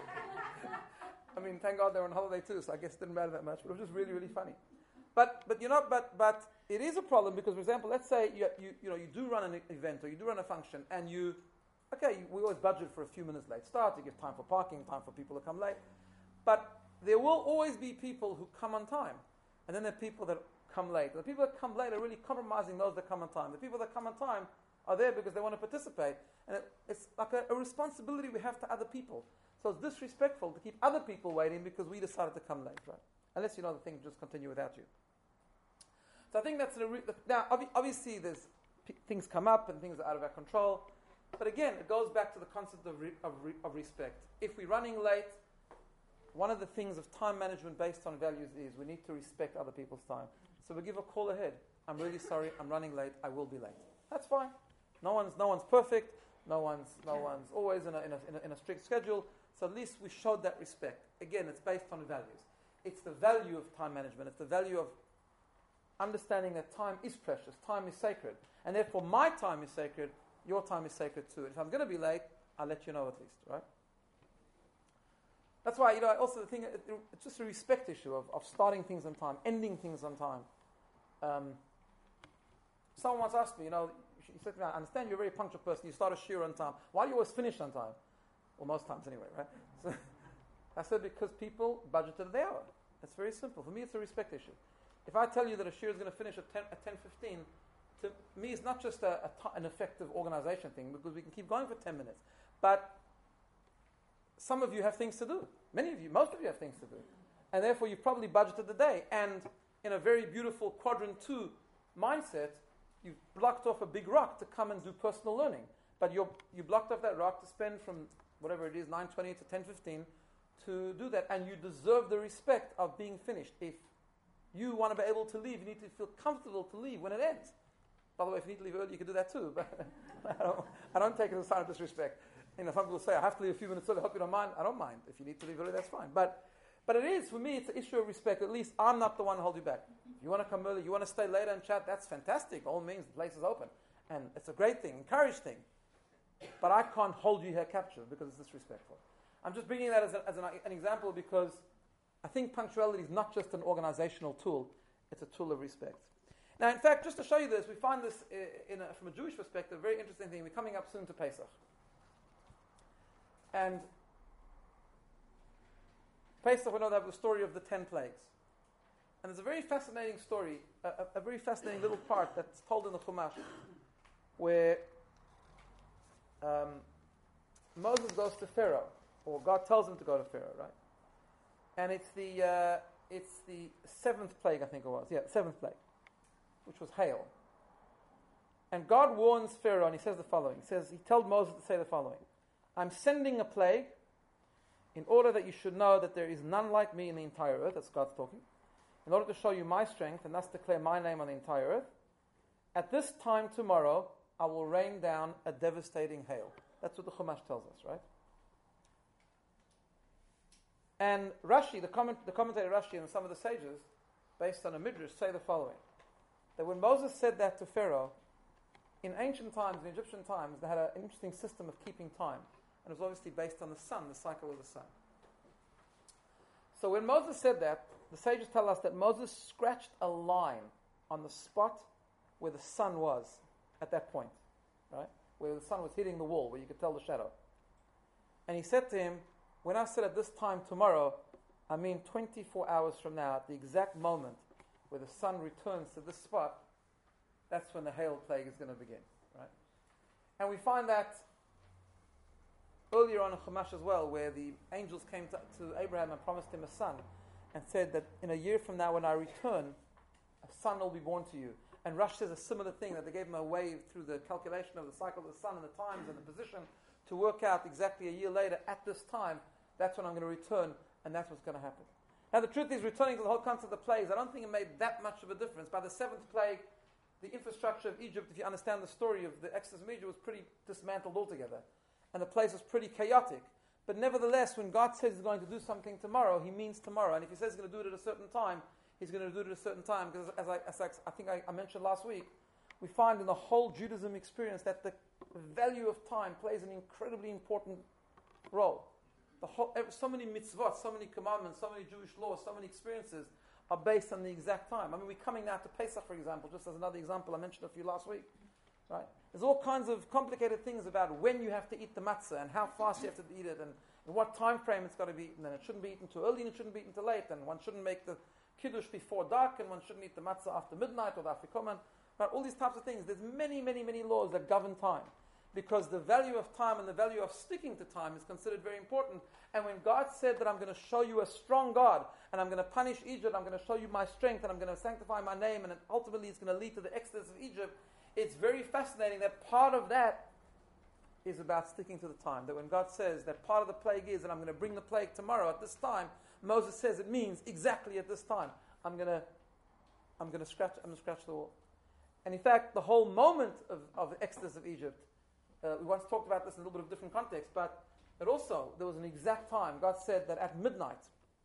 Speaker 1: I mean, thank God they were on holiday too, so I guess it didn't matter that much. But it was just really, really funny. But it is a problem because, for example, let's say you do run an event or you do run a function, and we always budget for a few minutes late start. You give time for parking, time for people to come late. But there will always be people who come on time, and then there are people that come late. The people that come late are really compromising those that come on time. The people that come on time are there because they want to participate, and it's like a responsibility we have to other people. So it's disrespectful to keep other people waiting because we decided to come late, right? Unless the thing just continue without you. So I think that's now. Obviously, there's things come up and things are out of our control, but again, it goes back to the concept of respect. If we're running late, one of the things of time management based on values is we need to respect other people's time. So we give a call ahead. I'm really sorry. I'm running late. I will be late. That's fine. No one's perfect. No one's always in a strict schedule. So at least we showed that respect. Again, it's based on values. It's the value of time management. It's the value of understanding that time is precious. Time is sacred. And therefore, my time is sacred. Your time is sacred too. If I'm going to be late, I'll let you know at least, right? That's why, also the thing, it's just a respect issue of starting things on time, ending things on time. Someone once asked me, he said to me, I understand you're a very punctual person. You start a shiur on time. Why do you always finish on time? Well, most times anyway, right? So I said, because people budgeted the hour. It's very simple. For me, it's a respect issue. If I tell you that a shiur is going to finish at 10:15, to me, it's not just an effective organization thing, because we can keep going for 10 minutes. But some of you have things to do. Most of you have things to do. And therefore, you've probably budgeted the day. And in a very beautiful quadrant 2 mindset, you've blocked off a big rock to come and do personal learning. But you blocked off that rock to spend from whatever it is, 9:20 to 10:15, to do that. And you deserve the respect of being finished. If you want to be able to leave, you need to feel comfortable to leave when it ends. By the way, if you need to leave early, you can do that too. But I don't take it as a sign of disrespect. Some people say, I have to leave a few minutes early. I hope you don't mind. I don't mind. If you need to leave early, that's fine. But it is, for me, it's an issue of respect. At least I'm not the one to hold you back. If you want to come early, you want to stay later and chat, that's fantastic. By all means, the place is open. And it's a great thing, encouraged thing. But I can't hold you here captured because it's disrespectful. I'm just bringing that as an example because I think punctuality is not just an organizational tool. It's a tool of respect. Now, in fact, just to show you this, we find this from a Jewish perspective, a very interesting thing. We're coming up soon to Pesach. And Pesach, we know that the story of the 10 plagues. And there's a very fascinating story, a very fascinating little part that's told in the Chumash, where Moses goes to Pharaoh. or God tells him to go to Pharaoh, right? And it's the seventh plague, I think it was. Yeah, seventh plague, which was hail. And God warns Pharaoh, and he says the following. He told Moses to say the following: I'm sending a plague in order that you should know that there is none like me in the entire earth. That's God's talking. In order to show you my strength, and thus declare my name on the entire earth. At this time tomorrow, I will rain down a devastating hail. That's what the Chumash tells us, right? And Rashi, the commentator Rashi and some of the sages, based on a midrash, say the following: that when Moses said that to Pharaoh, in ancient times, in Egyptian times, they had an interesting system of keeping time. And it was obviously based on the sun, the cycle of the sun. So when Moses said that, the sages tell us that Moses scratched a line on the spot where the sun was at that point, right? Where the sun was hitting the wall, where you could tell the shadow. And he said to him, when I said at this time tomorrow, I mean 24 hours from now, at the exact moment where the sun returns to this spot, that's when the hail plague is going to begin, right? And we find that earlier on in Chumash as well, where the angels came to Abraham and promised him a son, and said that in a year from now when I return, a son will be born to you. And Rashi says a similar thing, that they gave him a way through the calculation of the cycle of the sun and the times and the position to work out exactly a year later, at this time, that's when I'm going to return, and that's what's going to happen. Now the truth is, returning to the whole concept of the plagues, I don't think it made that much of a difference. By the seventh plague, the infrastructure of Egypt, if you understand the story of the Exodus of Egypt, was pretty dismantled altogether. And the place was pretty chaotic. But nevertheless, when God says He's going to do something tomorrow, He means tomorrow. And if He says He's going to do it at a certain time, He's going to do it at a certain time. Because as I think I mentioned last week, we find in the whole Judaism experience that the value of time plays an incredibly important role. So many mitzvot, so many commandments, so many Jewish laws, so many experiences are based on the exact time. I mean, we're coming now to Pesach, for example, just as another example. I mentioned a few last week. Right? There's all kinds of complicated things about when you have to eat the matzah and how fast you have to eat it and in what time frame it's got to be eaten, and it shouldn't be eaten too early and it shouldn't be eaten too late, and one shouldn't make the kiddush before dark and one shouldn't eat the matzah after midnight or the afikoman. Right? All these types of things. There's many, many, many laws that govern time, because the value of time and the value of sticking to time is considered very important. And when God said that I'm going to show you a strong God, and I'm going to punish Egypt, I'm going to show you my strength, and I'm going to sanctify my name, and ultimately it's going to lead to the exodus of Egypt, it's very fascinating that part of that is about sticking to the time. That when God says that part of the plague is that I'm going to bring the plague tomorrow at this time, Moses says it means exactly at this time. I'm going to scratch the wall. And in fact, the whole moment of the exodus of Egypt, we once talked about this in a little bit of different context, but there was an exact time. God said that at midnight,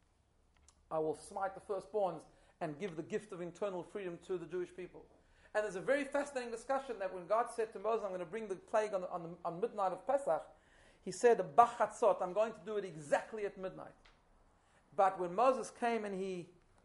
Speaker 1: I will smite the firstborns and give the gift of internal freedom to the Jewish people. And there's a very fascinating discussion that when God said to Moses, I'm going to bring the plague on midnight of Pesach, He said, Bachatzot, I'm going to do it exactly at midnight. But when Moses came and he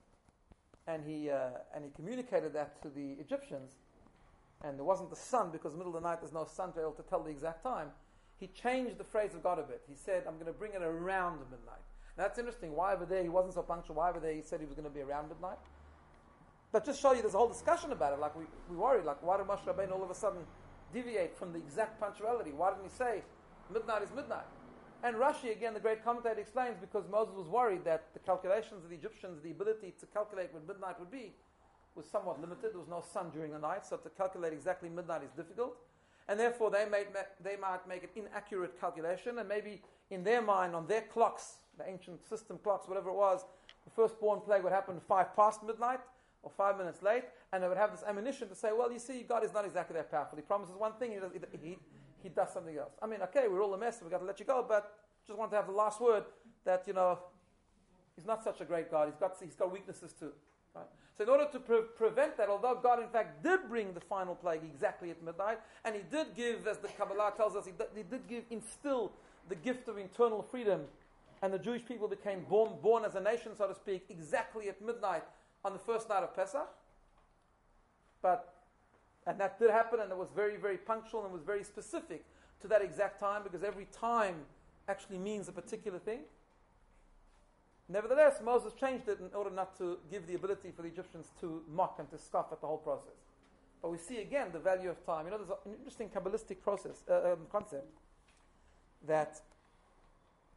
Speaker 1: communicated that to the Egyptians, and there wasn't the sun, because in the middle of the night there's no sun to be able to tell the exact time, He changed the phrase of God a bit. He said, I'm going to bring it around midnight. Now that's interesting. Why over there He wasn't so punctual? Why over there He said He was going to be around midnight? But just show you there's a whole discussion about it. Like we worry, like why did Moshe Rabbeinu all of a sudden deviate from the exact punctuality? Why didn't He say midnight is midnight? And Rashi, again, the great commentator, explains because Moses was worried that the calculations of the Egyptians, the ability to calculate when midnight would be, was somewhat limited. There was no sun during the night, so to calculate exactly midnight is difficult. And therefore they might make an inaccurate calculation, and maybe in their mind, on their clocks, the ancient system clocks, whatever it was, the firstborn plague would happen 5 past midnight, or 5 minutes late, and they would have this ammunition to say, well, you see, God is not exactly that powerful. He promises one thing, He does something else. I mean, okay, we're all a mess, we've got to let you go, but just want to have the last word that, He's not such a great God. He's got weaknesses too. Right? So in order to prevent that, although God in fact did bring the final plague exactly at midnight, and He did give, as the Kabbalah tells us, He did instill the gift of internal freedom, and the Jewish people became born as a nation, so to speak, exactly at midnight on the first night of Pesach. And that did happen, and it was very, very punctual and was very specific to that exact time, because every time actually means a particular thing. Nevertheless, Moses changed it in order not to give the ability for the Egyptians to mock and to scoff at the whole process. But we see again the value of time. There's an interesting Kabbalistic concept that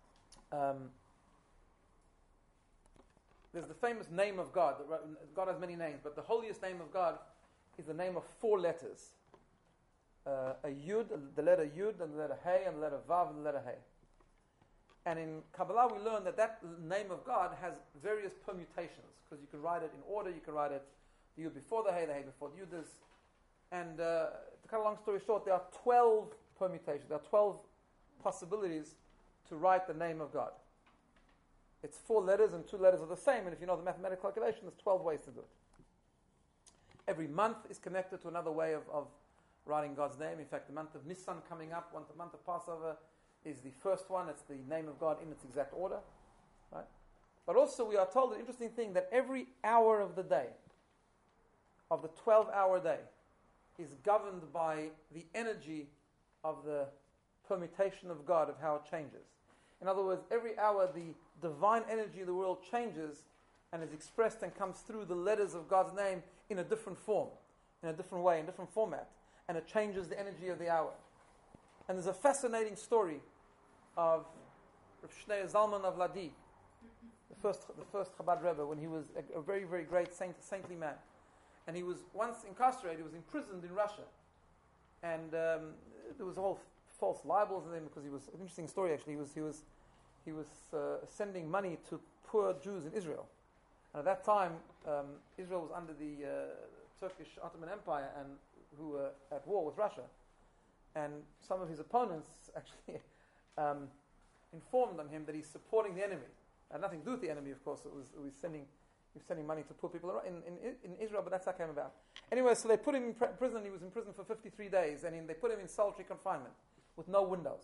Speaker 1: there's the famous name of God. God has many names, but the holiest name of God is the name of 4 letters. A Yud, the letter Yud, and the letter Hey, and the letter Vav, and the letter Hey. And in Kabbalah we learn that name of God has various permutations, because you can write it in order, you can write it the Yud before the Hey before the Yudas. And to cut a long story short, there are 12 permutations, there are 12 possibilities to write the name of God. It's 4 letters and 2 letters are the same, and if you know the mathematical calculation, there's 12 ways to do it. Every month is connected to another way of writing God's name. In fact, the month of Nisan coming up, the month of Passover, is the first one. It's the name of God in its exact order. Right? But also we are told an interesting thing, that every hour of the day, of the 12-hour day, is governed by the energy of the permutation of God, of how it changes. In other words, every hour the divine energy of the world changes and is expressed and comes through the letters of God's name in a different form, in a different way, in a different format. And it changes the energy of the hour. And there's a fascinating story of Rav Shneur Zalman of Ladi, the first Chabad Rebbe, when he was a very, very great saintly man. And he was once incarcerated, he was imprisoned in Russia. And there was all false libels in him, because he was, an interesting story actually, he was sending money to poor Jews in Israel. And at that time, Israel was under the Turkish Ottoman Empire, and who were at war with Russia. And some of his opponents actually informed on him that he's supporting the enemy. It had nothing to do with the enemy, of course. He was sending money to poor people in Israel, but that's how it came about. Anyway, so they put him in prison. He was in prison for 53 days, and they put him in solitary confinement with no windows.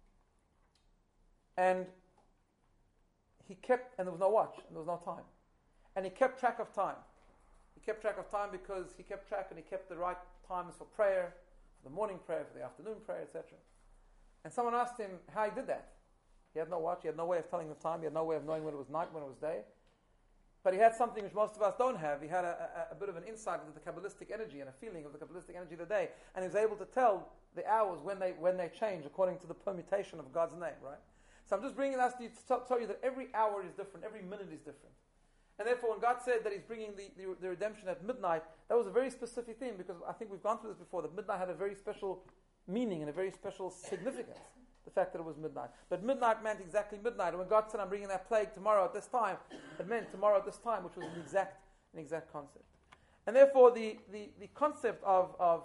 Speaker 1: And and there was no watch, and there was no time. And he kept track of time. He kept track of time because he kept track, and he kept the right times for prayer, for the morning prayer, for the afternoon prayer, etc. And someone asked him how he did that. He had no watch, he had no way of telling the time, he had no way of knowing when it was night, when it was day. But he had something which most of us don't have. He had a bit of an insight into the Kabbalistic energy and a feeling of the Kabbalistic energy of the day. And he was able to tell the hours when they change according to the permutation of God's name, right? So I'm just bringing that to tell you that every hour is different, every minute is different. And therefore, when God said that He's bringing the redemption at midnight, that was a very specific thing, because I think we've gone through this before, that midnight had a very special meaning and a very special significance, the fact that it was midnight. But midnight meant exactly midnight. And when God said, I'm bringing that plague tomorrow at this time, it meant tomorrow at this time, which was an exact concept. And therefore, the concept of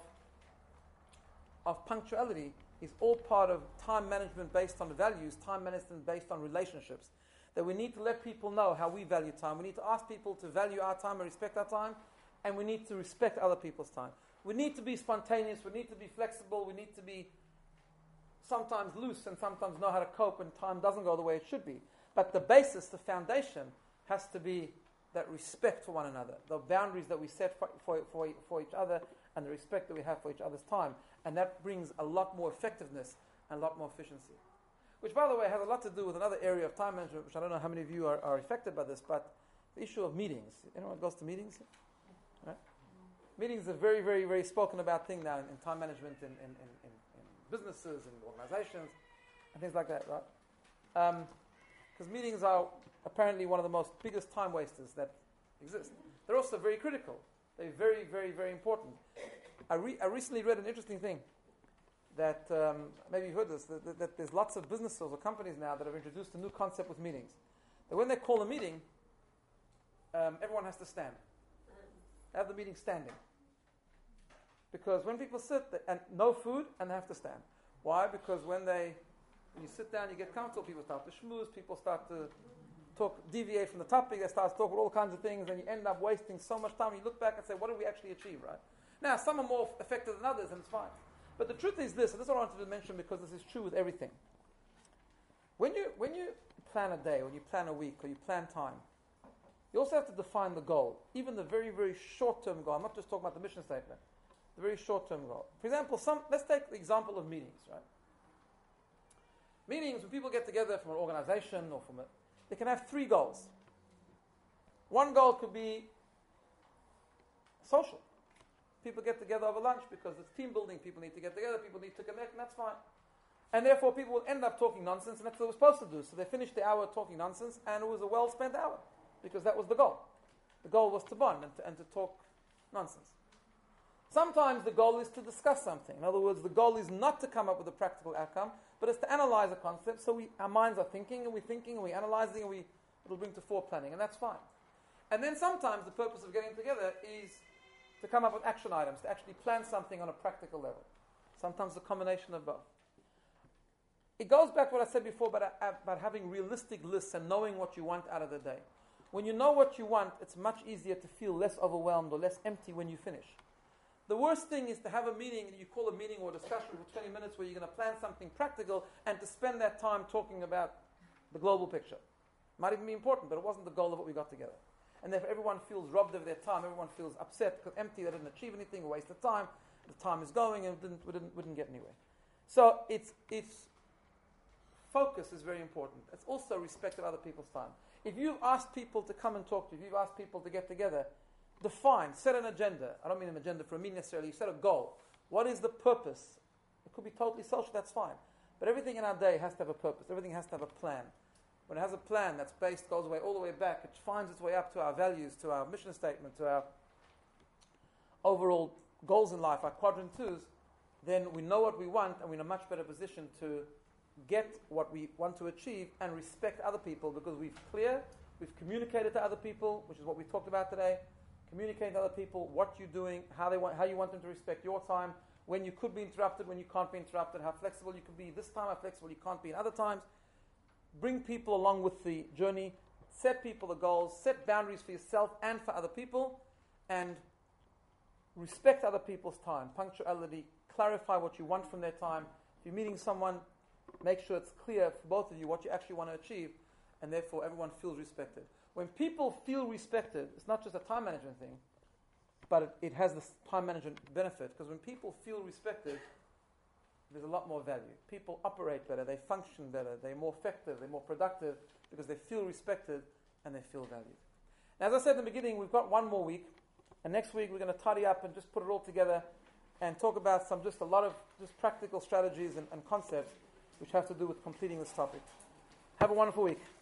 Speaker 1: punctuality is all part of time management based on values, time management based on relationships. That we need to let people know how we value time. We need to ask people to value our time and respect our time, and we need to respect other people's time. We need to be spontaneous, we need to be flexible, we need to be sometimes loose and sometimes know how to cope when time doesn't go the way it should be. But the basis, the foundation, has to be that respect for one another, the boundaries that we set for each other, and the respect that we have for each other's time. And that brings a lot more effectiveness and a lot more efficiency. Which, by the way, has a lot to do with another area of time management, which I don't know how many of you are affected by this, but the issue of meetings. Anyone goes to meetings? Right? Meetings are a very, very, very spoken about thing now in time management, in businesses and organizations, and things like that, right? Because meetings are apparently one of the most biggest time wasters that exist. They're also very critical. They're very, very, very important. I recently read an interesting thing, that maybe you've heard this, that there's lots of businesses or companies now that have introduced a new concept with meetings. That when they call a meeting, everyone has to stand. Have the meeting standing. Because when people sit, and no food, and they have to stand. Why? Because when you sit down, you get comfortable, people start to schmooze, people start to deviate from the topic, they start to talk about all kinds of things, and you end up wasting so much time. You look back and say, what did we actually achieve, right? Now, some are more effective than others, and it's fine. But the truth is this, and this is what I wanted to mention because this is true with everything. When you plan a day, when you plan a week, or you plan time, you also have to define the goal, even the very, very short-term goal. I'm not just talking about the mission statement. The very short-term goal. For example, let's take the example of meetings, right? Meetings, when people get together from an organization or they can have 3 goals. One goal could be social. People get together over lunch because it's team building. People need to get together. People need to connect, and that's fine. And therefore people will end up talking nonsense, and that's what they were supposed to do. So they finished the hour talking nonsense, and it was a well-spent hour, because that was the goal. The goal was to bond and to talk nonsense. Sometimes the goal is to discuss something. In other words, the goal is not to come up with a practical outcome, but it's to analyze a concept. So our minds are thinking, and we're analyzing, and it'll bring to fore planning, and that's fine. And then sometimes the purpose of getting together is to come up with action items, to actually plan something on a practical level. Sometimes a combination of both. It goes back to what I said before about having realistic lists and knowing what you want out of the day. When you know what you want, it's much easier to feel less overwhelmed or less empty when you finish. The worst thing is to have a meeting, you call a meeting or discussion for 20 minutes where you're going to plan something practical and to spend that time talking about the global picture. Might even be important, but it wasn't the goal of what we got together. And therefore everyone feels robbed of their time, everyone feels upset because empty, they didn't achieve anything, a waste of time, the time is going and we didn't get anywhere. So it's focus is very important. It's also respect of other people's time. If you've asked people to come and talk to you, if you've asked people to get together, define, set an agenda. I don't mean an agenda for me necessarily. You set a goal. What is the purpose? It could be totally social, that's fine. But everything in our day has to have a purpose. Everything has to have a plan. When it has a plan that's based, goes away all the way back, it finds its way up to our values, to our mission statement, to our overall goals in life, our quadrant twos, then we know what we want and we're in a much better position to get what we want to achieve and respect other people because we've communicated to other people, which is what we talked about today. Communicate to other people what you're doing, how you want them to respect your time, when you could be interrupted, when you can't be interrupted, how flexible you could be this time, how flexible you can't be in other times. Bring people along with the journey, set people the goals, set boundaries for yourself and for other people, and respect other people's time, punctuality, clarify what you want from their time. If you're meeting someone, make sure it's clear for both of you what you actually want to achieve, and therefore everyone feels respected. When people feel respected, it's not just a time management thing, but it has this time management benefit, because when people feel respected, there's a lot more value. People operate better, they function better, they're more effective, they're more productive, because they feel respected and they feel valued. Now, as I said in the beginning, we've got one more week, and next week we're going to tidy up and just put it all together and talk about a lot of practical strategies and concepts which have to do with completing this topic. Have a wonderful week.